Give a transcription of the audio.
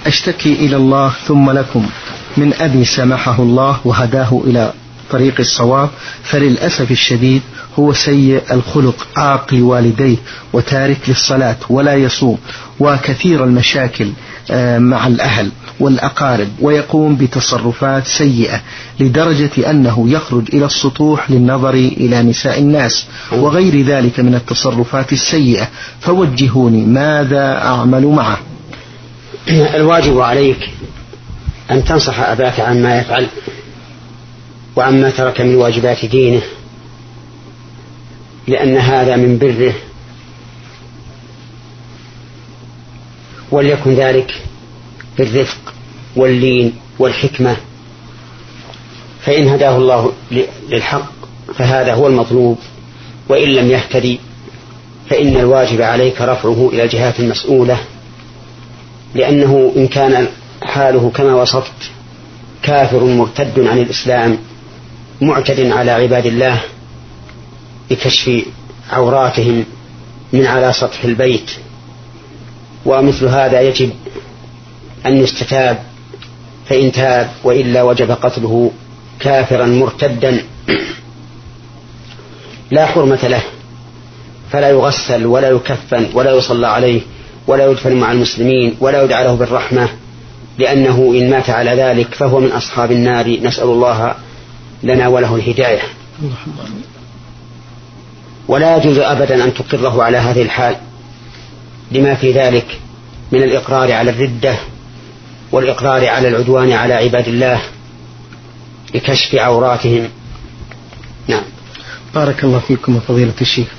أشتكي إلى الله ثم لكم من أبي سامحه الله وهداه إلى طريق الصواب، فللأسف الشديد هو سيء الخلق، عاق لوالديه وتارك للصلاة ولا يصوم، وكثير المشاكل مع الأهل والأقارب، ويقوم بتصرفات سيئة لدرجة أنه يخرج إلى السطوح للنظر إلى نساء الناس وغير ذلك من التصرفات السيئة. فوجهوني ماذا أعمل معه؟ الواجب عليك أن تنصح أباك عما يفعل وعما ترك من واجبات دينه، لأن هذا من بره، وليكن ذلك بالرفق واللين والحكمة. فإن هداه الله للحق فهذا هو المطلوب، وإن لم يهتدي فإن الواجب عليك رفعه إلى الجهات المسؤولة، لأنه إن كان حاله كما وصفت كافر مرتد عن الإسلام معتد على عباد الله بكشف عوراتهم من على سطح البيت، ومثل هذا يجب أن يستتاب، فإن تاب وإلا وجب قتله كافرا مرتدا لا حرمة له، فلا يغسل ولا يكفن ولا يصلى عليه ولا يدفن مع المسلمين ولا يدعى له بالرحمة، لأنه إن مات على ذلك فهو من أصحاب النار، نسأل الله لنا وله الهداية. ولا يجوز أبدا أن تقره على هذه الحال لما في ذلك من الإقرار على الردة والإقرار على العدوان على عباد الله لكشف عوراتهم. نعم. بارك الله فيكم فضيلة الشيخ.